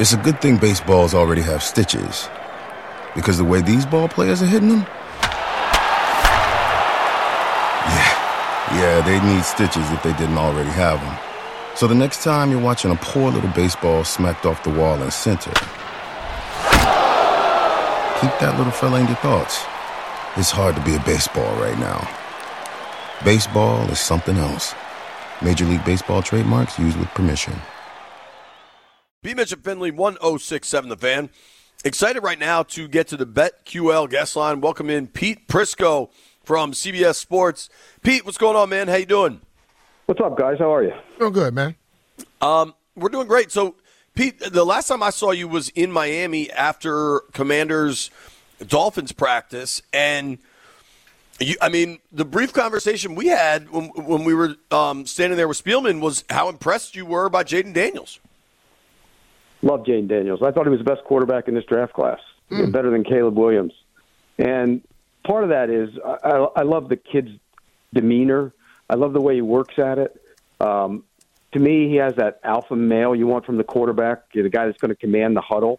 It's a good thing baseballs already have stitches, because the way these ball players are hitting them, yeah, they need stitches if they didn't already have them. So the next time you're watching a poor little baseball smacked off the wall in center, keep that little fella in your thoughts. It's hard to be a baseball right now. Baseball is something else. Major League Baseball trademarks used with permission. B. Mitch and Finley, 1067 The Fan. Excited right now to get to the BetQL guest line. Welcome in Pete Prisco from CBS Sports. Pete, what's going on, man? How you doing? What's up, guys? How are you? Doing good, man. We're doing great. So, Pete, the last time I saw you was in Miami after Commanders-Dolphins practice, and the brief conversation we had when we were standing there with Spielman was how impressed you were by Jayden Daniels. Love Jayden Daniels. I thought he was the best quarterback in this draft class, better than Caleb Williams. And part of that is I love the kid's demeanor. I love the way he works at it. To me, he has that alpha male you want from the quarterback, the guy that's going to command the huddle.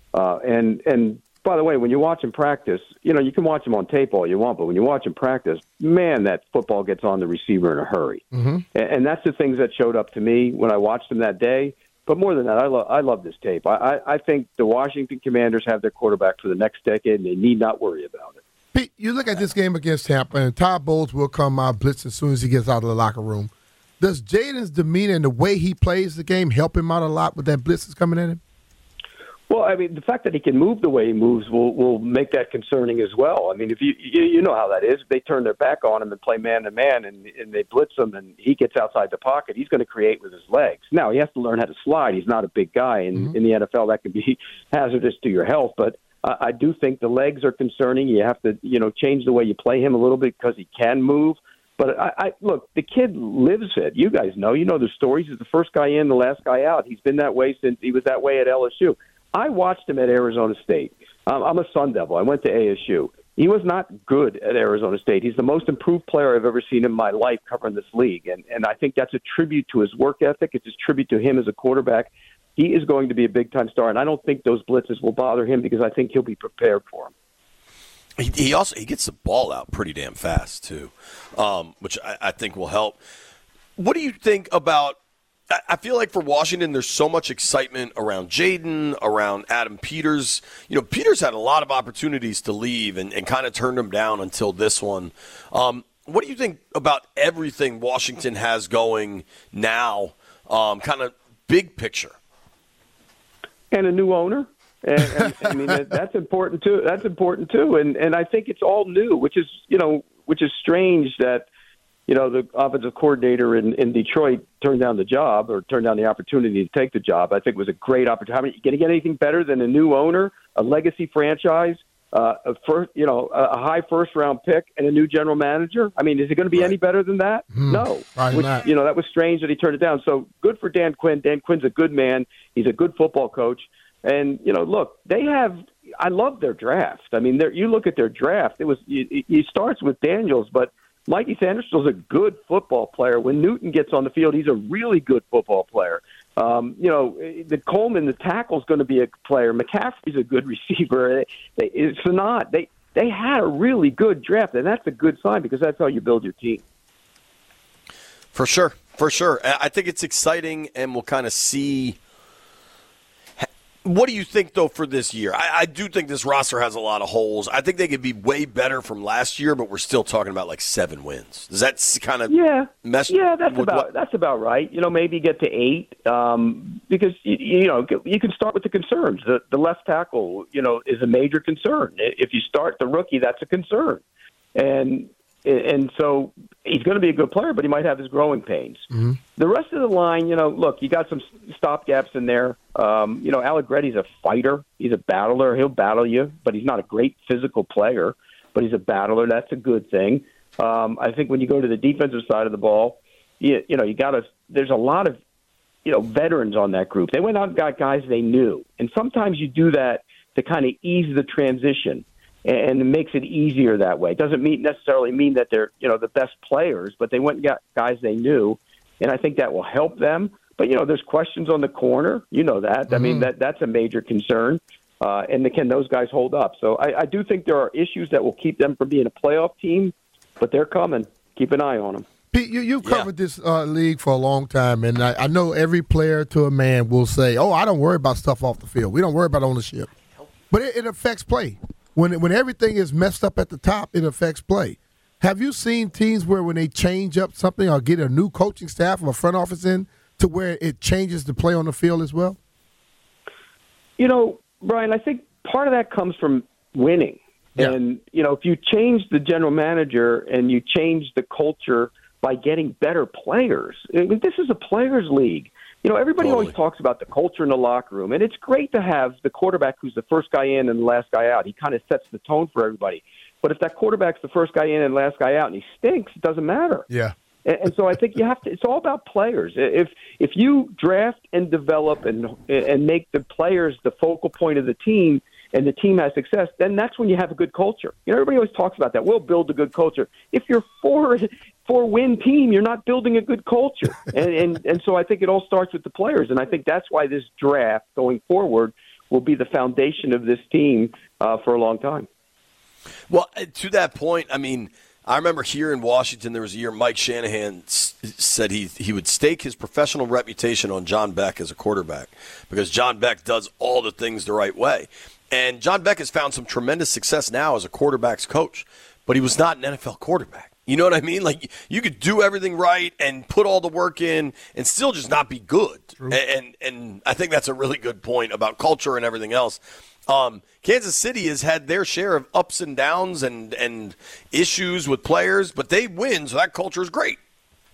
And by the way, when you watch him practice, you can watch him on tape all you want, but when you watch him practice, man, that football gets on the receiver in a hurry. Mm-hmm. And that's the things that showed up to me when I watched him that day. But more than that, I love this tape. I think the Washington Commanders have their quarterback for the next decade, and they need not worry about it. Pete, you look at this game against Tampa, and Todd Bowles will come out blitz as soon as he gets out of the locker room. Does Jayden's demeanor and the way he plays the game help him out a lot with that blitz that's coming at him? Well, the fact that he can move the way he moves will make that concerning as well. If you know how that is. If they turn their back on him and play man-to-man and they blitz him and he gets outside the pocket, he's going to create with his legs. Now, he has to learn how to slide. He's not a big guy. And in the NFL, that can be hazardous to your health. But I do think the legs are concerning. You have to, change the way you play him a little bit because he can move. But look, the kid lives it. You guys know. You know the stories. He's the first guy in, the last guy out. He's been that way since he was that way at LSU. I watched him at Arizona State. I'm a Sun Devil. I went to ASU. He was not good at Arizona State. He's the most improved player I've ever seen in my life covering this league. And I think that's a tribute to his work ethic. It's a tribute to him as a quarterback. He is going to be a big-time star, and I don't think those blitzes will bother him because I think he'll be prepared for them. He gets the ball out pretty damn fast, too, which I think will help. What do you think about – I feel like for Washington there's so much excitement around Jayden, around Adam Peters. Peters had a lot of opportunities to leave and kind of turned them down until this one. What do you think about everything Washington has going now, kind of big picture? And a new owner. And that's important too. That's important too. And I think it's all new, which is strange that, the offensive coordinator in Detroit turned down the job or turned down the opportunity to take the job. I think it was a great opportunity. Going to get anything better than a new owner, a legacy franchise, a high first-round pick, and a new general manager? Is it going to be any better than that? No. That was strange that he turned it down. So good for Dan Quinn. Dan Quinn's a good man. He's a good football coach. And, look, I love their draft. You look at their draft. It starts with Daniels, but Mikey Sanderson's a good football player. When Newton gets on the field, he's a really good football player. The Coleman, the tackle's going to be a player. McCaffrey's a good receiver. It's not. They had a really good draft, and that's a good sign because that's how you build your team. For sure. I think it's exciting, and we'll kind of see. What do you think, though, for this year? I do think this roster has a lot of holes. I think they could be way better from last year, but we're still talking about like 7 wins. Does that kind of mess? Yeah, that's about right. Maybe get to 8 because you can start with the concerns. The left tackle, is a major concern. If you start the rookie, that's a concern, and so he's going to be a good player, but he might have his growing pains. Mm-hmm. The rest of the line, look, you got some stopgaps in there. Allegretti's a fighter. He's a battler. He'll battle you, but he's not a great physical player, but he's a battler. That's a good thing. I think when you go to the defensive side of the ball, there's a lot of, veterans on that group. They went out and got guys they knew. And sometimes you do that to kind of ease the transition. And it makes it easier that way. It doesn't necessarily mean that they're, the best players, but they went and got guys they knew, and I think that will help them. But, there's questions on the corner. You know that. Mm-hmm. I mean, that's a major concern. And can those guys hold up? So I do think there are issues that will keep them from being a playoff team, but they're coming. Keep an eye on them. Pete, you've covered this league for a long time, and I know every player to a man will say, I don't worry about stuff off the field. We don't worry about ownership. But it affects play. When everything is messed up at the top, it affects play. Have you seen teams where when they change up something or get a new coaching staff or a front office in to where it changes the play on the field as well? Brian, I think part of that comes from winning. Yeah. And, if you change the general manager and you change the culture by getting better players, this is a players' league. Everybody always talks about the culture in the locker room, and it's great to have the quarterback who's the first guy in and the last guy out. He kind of sets the tone for everybody. But if that quarterback's the first guy in and last guy out and he stinks, it doesn't matter. Yeah. And so I think you have to. It's all about players. If you draft and develop and make the players the focal point of the team, and the team has success, then that's when you have a good culture. Everybody always talks about that. We'll build a good culture. If you're four-win team, you're not building a good culture. And so I think it all starts with the players, and I think that's why this draft going forward will be the foundation of this team for a long time. Well, to that point, I mean, I remember here in Washington there was a year Mike Shanahan said he would stake his professional reputation on John Beck as a quarterback because John Beck does all the things the right way. And John Beck has found some tremendous success now as a quarterback's coach, but he was not an NFL quarterback. You know what I mean? Like, you could do everything right and put all the work in and still just not be good. And I think that's a really good point about culture and everything else. Kansas City has had their share of ups and downs and issues with players, but they win, so that culture is great.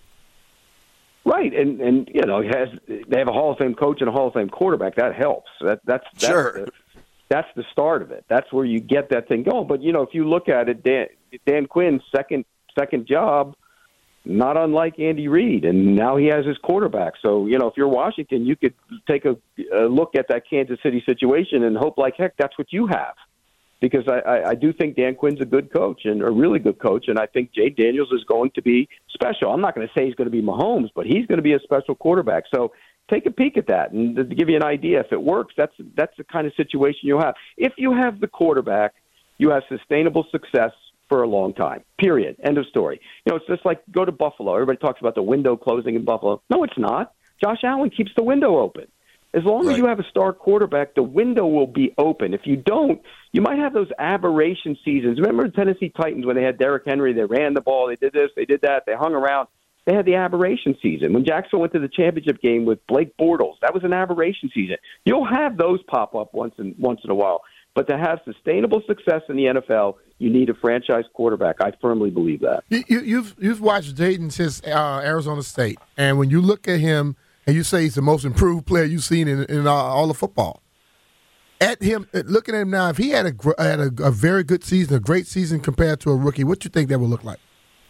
Right, and they have a Hall of Fame coach and a Hall of Fame quarterback. That helps. That's sure. That's the start of it. That's where you get that thing going. But, if you look at it, Dan Quinn's second job, not unlike Andy Reid, and now he has his quarterback. So, if you're Washington, you could take a look at that Kansas City situation and hope like heck that's what you have. Because I do think Dan Quinn's a good coach and a really good coach, and I think Jay Daniels is going to be special. I'm not going to say he's going to be Mahomes, but he's going to be a special quarterback. So take a peek at that, and to give you an idea, if it works, that's the kind of situation you'll have. If you have the quarterback, you have sustainable success for a long time, period. End of story. It's just like go to Buffalo. Everybody talks about the window closing in Buffalo. No, it's not. Josh Allen keeps the window open. As long as you have a star quarterback, the window will be open. If you don't, you might have those aberration seasons. Remember the Tennessee Titans when they had Derrick Henry? They ran the ball. They did this. They did that. They hung around. They had the aberration season. When Jacksonville went to the championship game with Blake Bortles, that was an aberration season. You'll have those pop up once in a while. But to have sustainable success in the NFL, you need a franchise quarterback. I firmly believe that. You've watched Jayden since Arizona State, and when you look at him and you say he's the most improved player you've seen in all of football, looking at him now, if he had a very good season, a great season compared to a rookie, what do you think that would look like?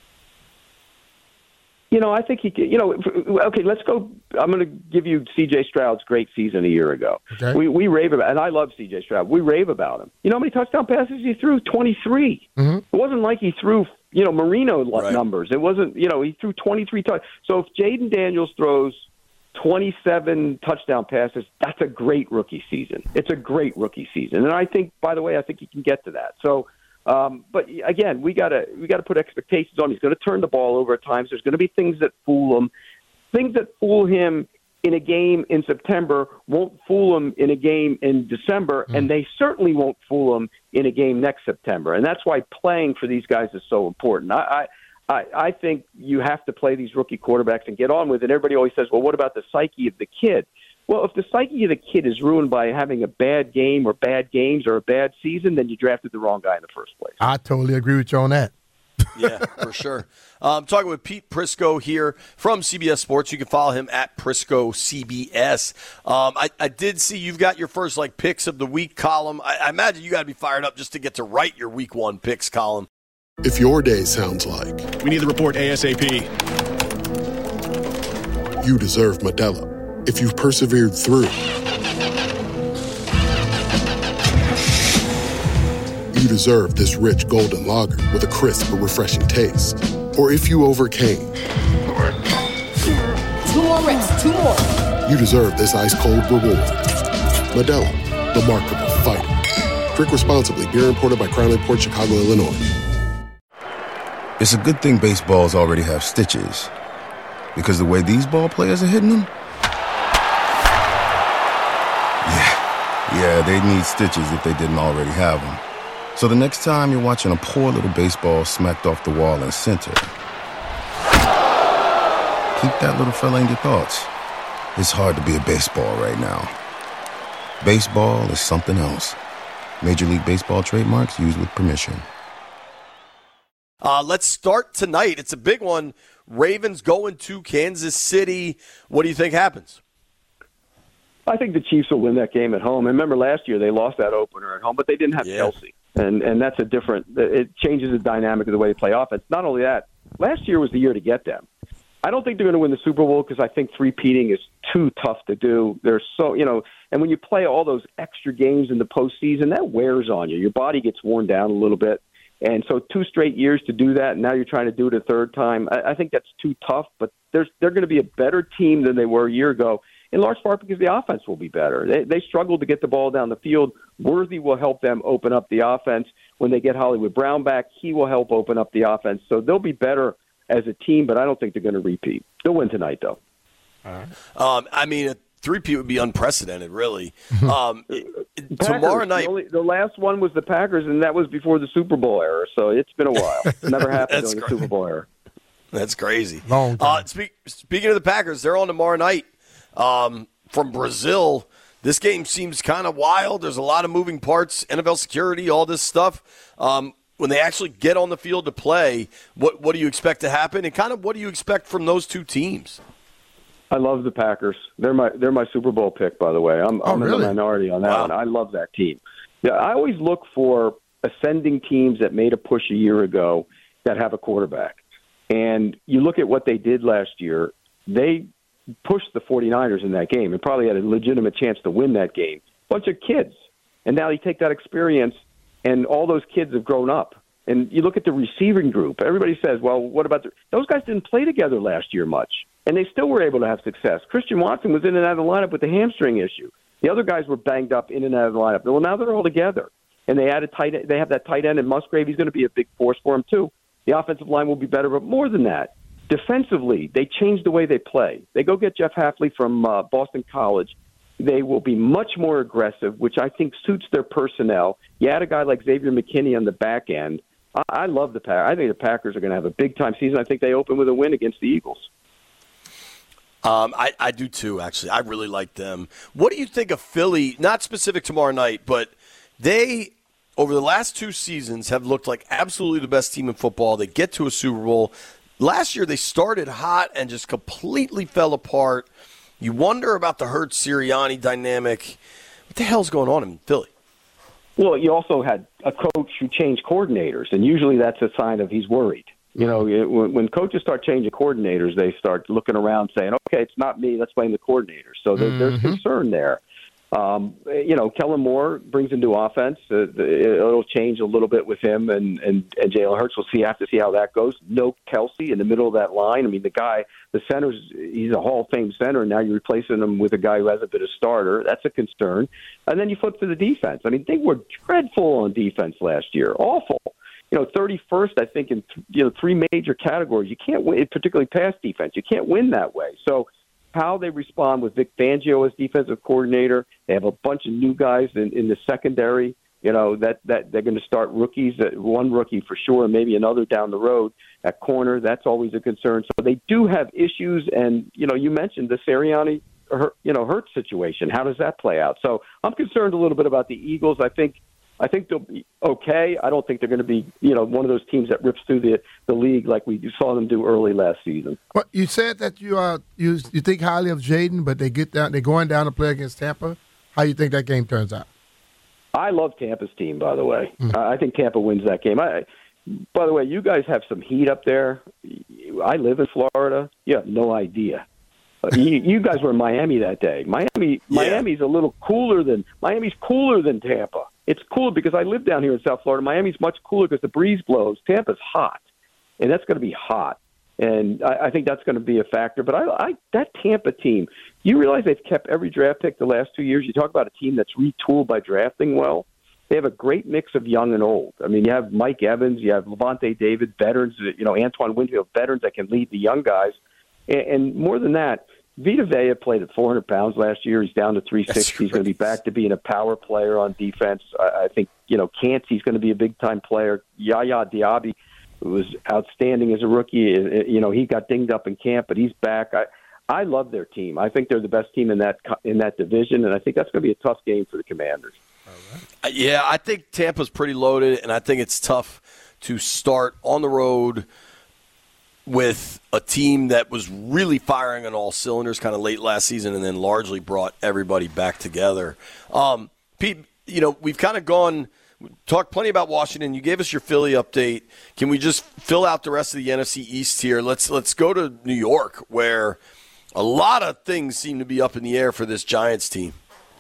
I think he could, okay, let's go. I'm going to give you C.J. Stroud's great season a year ago. Okay. We rave about, and I love C.J. Stroud. We rave about him. You know how many touchdown passes he threw? 23. Mm-hmm. It wasn't like he threw, Marino numbers. It wasn't, he threw 23 touchdowns. So if Jayden Daniels throws 27 touchdown passes, that's a great rookie season. It's a great rookie season. And I think, by the way, he can get to that. So, but again, we got to put expectations on. He's going to turn the ball over at times. There's going to be things that fool him. Things that fool him in a game in September won't fool him in a game in December, and they certainly won't fool him in a game next September. And that's why playing for these guys is so important. I think you have to play these rookie quarterbacks and get on with it. Everybody always says, well, what about the psyche of the kid? Well, if the psyche of the kid is ruined by having a bad game or bad games or a bad season, then you drafted the wrong guy in the first place. I totally agree with you on that. Yeah, for sure. I'm talking with Pete Prisco here from CBS Sports. You can follow him at Prisco CBS. I did see you've got your first picks of the week column. I imagine you got to be fired up just to get to write your week one picks column. If your day sounds like we need the report ASAP, you deserve Modelo. If you've persevered through, you deserve this rich golden lager with a crisp but refreshing taste. Or if you overcame. 2 more reps, 2 more. you deserve this ice-cold reward. Modelo, the Markable Fighter. Drink responsibly. Beer imported by Crown Imports, Chicago, Illinois. It's a good thing baseballs already have stitches, because the way these ball players are hitting them, yeah, they'd need stitches if they didn't already have them. So the next time you're watching a poor little baseball smacked off the wall in center, keep that little fella in your thoughts. It's hard to be a baseball right now. Baseball is something else. Major League Baseball trademarks used with permission. Let's start tonight. It's a big one. Ravens going to Kansas City. What do you think happens? I think the Chiefs will win that game at home. And remember, last year they lost that opener at home, but they didn't have Kelsey. And that's it changes the dynamic of the way they play offense. Not only that, last year was the year to get them. I don't think they're going to win the Super Bowl because I think three-peating is too tough to do. They're so, and when you play all those extra games in the postseason, that wears on you. Your body gets worn down a little bit. And so 2 straight years to do that, and now you're trying to do it a third time. I think that's too tough, but they're going to be a better team than they were a year ago, in large part because the offense will be better. They struggled to get the ball down the field. Worthy will help them open up the offense. When they get Hollywood Brown back, he will help open up the offense. So they'll be better as a team, but I don't think they're going to repeat. They'll win tonight, though. I mean, a three-peat would be unprecedented, really. Tomorrow night. The last one was the Packers, and that was before the Super Bowl era, so it's been a while. Never happened during the Super Bowl era. That's crazy. Long time. Speaking of the Packers, they're on tomorrow night from Brazil. This game seems kind of wild. There's a lot of moving parts, NFL security, all this stuff. When they actually get on the field to play, what do you expect to happen, and kind of what do you expect from those two teams? I love the Packers. They're my Super Bowl pick, by the way. I'm in the minority on that one. I love that team. Yeah, I always look for ascending teams that made a push a year ago that have a quarterback. And you look at what they did last year. They pushed the 49ers in that game and probably had a legitimate chance to win that game. Bunch of kids. And now you take that experience, and all those kids have grown up. And you look at the receiving group. Everybody says, well, what about those guys didn't play together last year much, and they still were able to have success. Christian Watson was in and out of the lineup with the hamstring issue. The other guys were banged up in and out of the lineup. Well, now they're all together, and they have that tight end in Musgrave. He's going to be a big force for them, too. The offensive line will be better, but more than that, defensively, they changed the way they play. They go get Jeff Hafley from Boston College. They will be much more aggressive, which I think suits their personnel. You add a guy like Xavier McKinney on the back end. I love the Packers. I think the Packers are going to have a big-time season. I think they open with a win against the Eagles. I do, too, actually. I really like them. What do you think of Philly, not specific tomorrow night, but they, over the last 2 seasons, have looked like absolutely the best team in football. They get to a Super Bowl. Last year, they started hot and just completely fell apart. You wonder about the Hurts-Sirianni dynamic. What the hell's going on in Philly? Well, you also had a coach who changed coordinators, and usually that's a sign of he's worried. You know, when coaches start changing coordinators, they start looking around saying, okay, it's not me, let's blame the coordinator. So there's concern there. Kellen Moore brings into offense. It'll change a little bit with him and Jalen Hurts. We'll have to see how that goes. No Kelsey in the middle of that line. I mean, the center's, he's a Hall of Fame center. Now you're replacing him with a guy who hasn't been a starter. That's a concern. And then you flip to the defense. I mean, they were dreadful on defense last year. Awful. 31st, I think, in 3 major categories. You can't win, particularly pass defense. You can't win that way. So how they respond with Vic Fangio as defensive coordinator. They have a bunch of new guys in the secondary, that they're going to start rookies, one rookie for sure, and maybe another down the road at corner. That's always a concern. So they do have issues, and, you mentioned the Sirianni, Hurts situation. How does that play out? So I'm concerned a little bit about the Eagles. I think they'll be okay. I don't think they're going to be, one of those teams that rips through the league like we saw them do early last season. Well, you said that you think highly of Jaden, but they're going down to play against Tampa. How do you think that game turns out? I love Tampa's team, by the way. I think Tampa wins that game. By the way, you guys have some heat up there. I live in Florida. You have no idea. You guys were in Miami that day. Miami's a little cooler Miami's cooler than Tampa. It's cool because I live down here in South Florida. Miami's much cooler because the breeze blows. Tampa's hot, and that's going to be hot. And I think that's going to be a factor. But that Tampa team, You realize they've kept every draft pick the last 2 years. You talk about a team that's retooled by drafting well. They have a great mix of young and old. I mean, you have Mike Evans, you have Levante David, veterans, Antoine Winfield, veterans that can lead the young guys. And more than that, Vita Vea played at 400 pounds last year. He's down to 360. He's going to be back to being a power player on defense. I think, Cansey's going to be a big-time player. Yaya Diaby was outstanding as a rookie. He got dinged up in camp, but he's back. I love their team. I think they're the best team in that division, and I think that's going to be a tough game for the Commanders. Right. Yeah, I think Tampa's pretty loaded, and I think it's tough to start on the road with a team that was really firing on all cylinders kind of late last season and then largely brought everybody back together. Pete, we've kind of talked plenty about Washington. You gave us your Philly update. Can we just fill out the rest of the NFC East here? Let's go to New York, where a lot of things seem to be up in the air for this Giants team.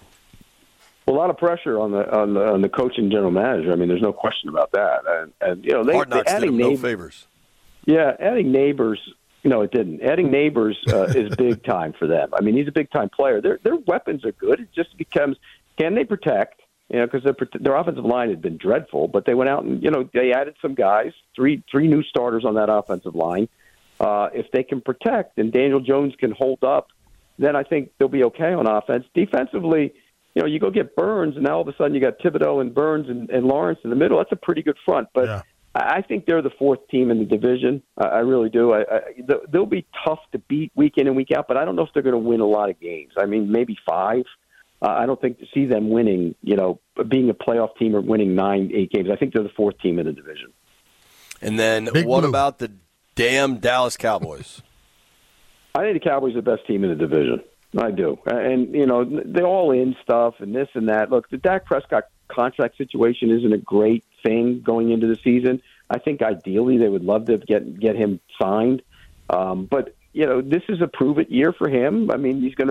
A lot of pressure on the coach and general manager. I mean, there's no question about that. And Hard Knocks did him no favors. Yeah, adding Neighbors, it didn't. Adding Neighbors is big time for them. I mean, he's a big time player. Their weapons are good. It just becomes, can they protect? Because their offensive line had been dreadful, but they went out and they added some guys, three new starters on that offensive line. If they can protect and Daniel Jones can hold up, then I think they'll be okay on offense. Defensively, you go get Burns, and now all of a sudden you got Thibodeau and Burns and Lawrence in the middle. That's a pretty good front, but. Yeah. I think they're the fourth team in the division. I really do. They'll be tough to beat week in and week out, but I don't know if they're going to win a lot of games. I mean, maybe 5. I don't think to see them winning, being a playoff team or winning 9-8 games. I think they're the fourth team in the division. And then what about the damn Dallas Cowboys? I think the Cowboys are the best team in the division. I do. And, they're all in stuff and this and that. Look, the Dak Prescott contract situation isn't a great thing going into the season. I think ideally they would love to get him signed. But, this is a prove-it year for him. I mean, he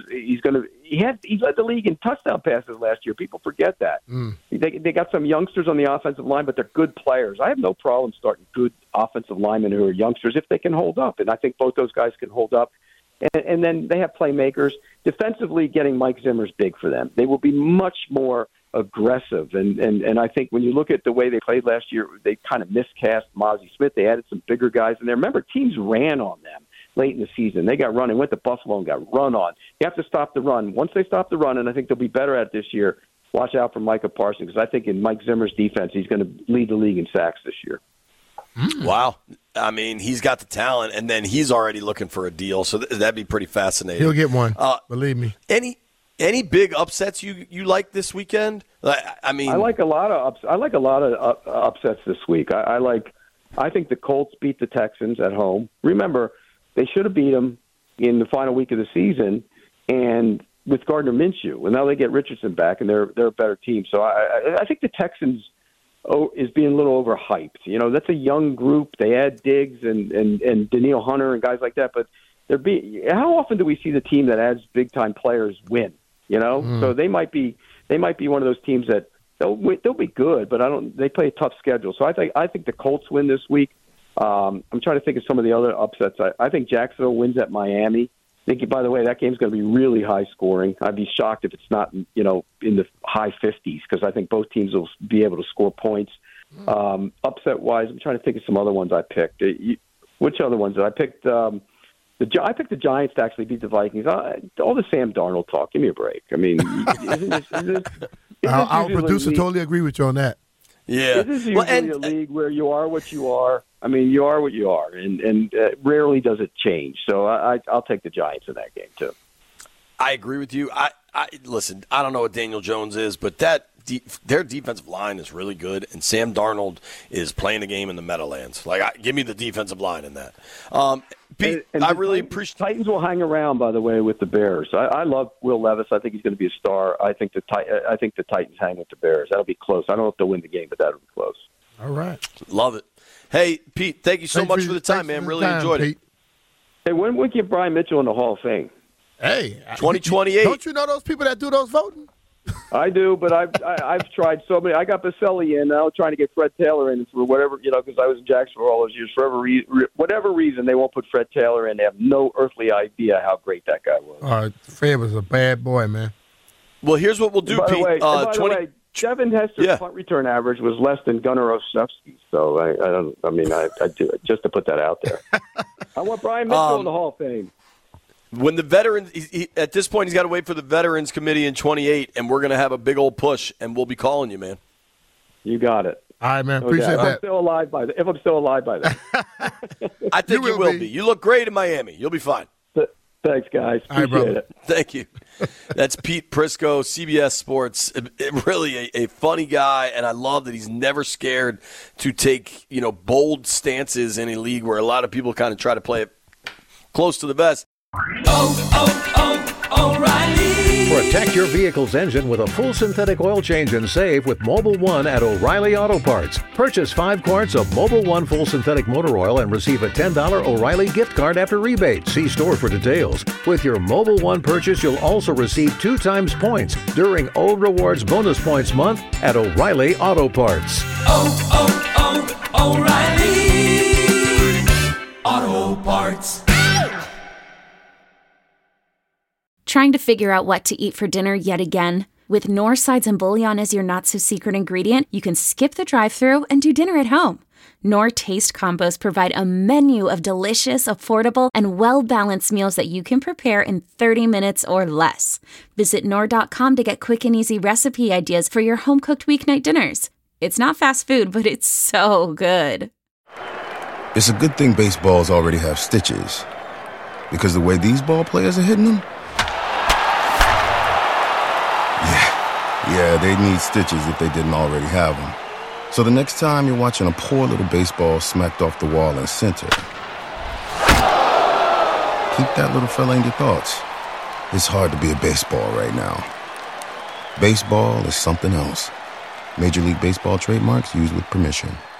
led the league in touchdown passes last year. People forget that. They got some youngsters on the offensive line, but they're good players. I have no problem starting good offensive linemen who are youngsters if they can hold up. And I think both those guys can hold up. And then they have playmakers. Defensively, getting Mike Zimmer's big for them. They will be much more aggressive. And I think when you look at the way they played last year, they kind of miscast Mozzie Smith. They added some bigger guys in there. Remember, teams ran on them late in the season. They got running, went to Buffalo and got run on. You have to stop the run. Once they stop the run, and I think they'll be better at it this year, watch out for Micah Parsons, because I think in Mike Zimmer's defense, he's going to lead the league in sacks this year. Wow. I mean, he's got the talent, and then he's already looking for a deal, so that'd be pretty fascinating. He'll get one, believe me. Any big upsets you like this weekend? I mean, I like a lot of upsets this week. I think the Colts beat the Texans at home. Remember, they should have beat them in the final week of the season, and with Gardner Minshew, and now they get Richardson back, and they're a better team. So I think the Texans is being a little overhyped. That's a young group. They add Diggs and Danielle Hunter and guys like that, but how often do we see the team that adds big time players win? So they might be one of those teams that they'll be good, but they play a tough schedule. So I think the Colts win this week. I'm trying to think of some of the other upsets. I think Jacksonville wins at Miami. I think, by the way, that game's going to be really high scoring. I'd be shocked if it's not, in the high 50s, because I think both teams will be able to score points. Upset wise, I'm trying to think of some other ones I picked. Which other ones did I pick? I picked the Giants to actually beat the Vikings. All the Sam Darnold talk. Give me a break. I mean, our producer totally agree with you on that. Yeah. This is usually a league where you are what you are. I mean, you are what you are, and rarely does it change. So I'll take the Giants in that game, too. I agree with you. Listen, I don't know what Daniel Jones is, but their defensive line is really good, and Sam Darnold is playing the game in the Meadowlands. Give me the defensive line in that. Pete, I really appreciate. Titans will hang around, by the way, with the Bears. I love Will Levis. I think he's going to be a star. I think the Titans hang with the Bears. That'll be close. I don't know if they'll win the game, but that'll be close. All right, love it. Hey, Pete, thank you so much for the time, man. Really enjoyed it. Hey, when we get Brian Mitchell in the Hall of Fame? Hey, 2028. Don't you know those people that do those voting? I do, but I've tried so many. I got Baselli in. Now trying to get Fred Taylor in for whatever, because I was in Jacksonville all those years. For whatever reason, they won't put Fred Taylor in. They have no earthly idea how great that guy was. Fred was a bad boy, man. Well, here's what we'll do, By Pete. the way, Devin Hester's punt return average was less than Gunnar Olszewski. So I do it just to put that out there. I want Brian Mitchell in the Hall of Fame. When the veterans, at this point, he's got to wait for the Veterans Committee in 28, and we're going to have a big old push, and we'll be calling you, man. You got it. All right, man. Appreciate that. If I'm still alive by then. I think you will be. You look great in Miami. You'll be fine. Thanks, guys. Appreciate it. Thank you. That's Pete Prisco, CBS Sports. Really a funny guy, and I love that he's never scared to take bold stances in a league where a lot of people kind of try to play it close to the vest. O'Reilly. Protect your vehicle's engine with a full synthetic oil change and save with Mobil 1 at O'Reilly Auto Parts. Purchase 5 quarts of Mobil 1 full synthetic motor oil and receive a $10 O'Reilly gift card after rebate. See store for details. With your Mobil 1 purchase, you'll also receive 2 times points during O Rewards Bonus Points Month at O'Reilly Auto Parts. O'Reilly Auto Parts. Trying to figure out what to eat for dinner yet again? With Knorr sides and bouillon as your not-so-secret ingredient, you can skip the drive-thru and do dinner at home. Knorr Taste Combos provide a menu of delicious, affordable, and well-balanced meals that you can prepare in 30 minutes or less. Visit Knorr.com to get quick and easy recipe ideas for your home-cooked weeknight dinners. It's not fast food, but it's so good. It's a good thing baseballs already have stitches, because the way these ball players are hitting them, yeah, they need stitches if they didn't already have them. So the next time you're watching a poor little baseball smacked off the wall in center, keep that little fella in your thoughts. It's hard to be a baseball right now. Baseball is something else. Major League Baseball trademarks used with permission.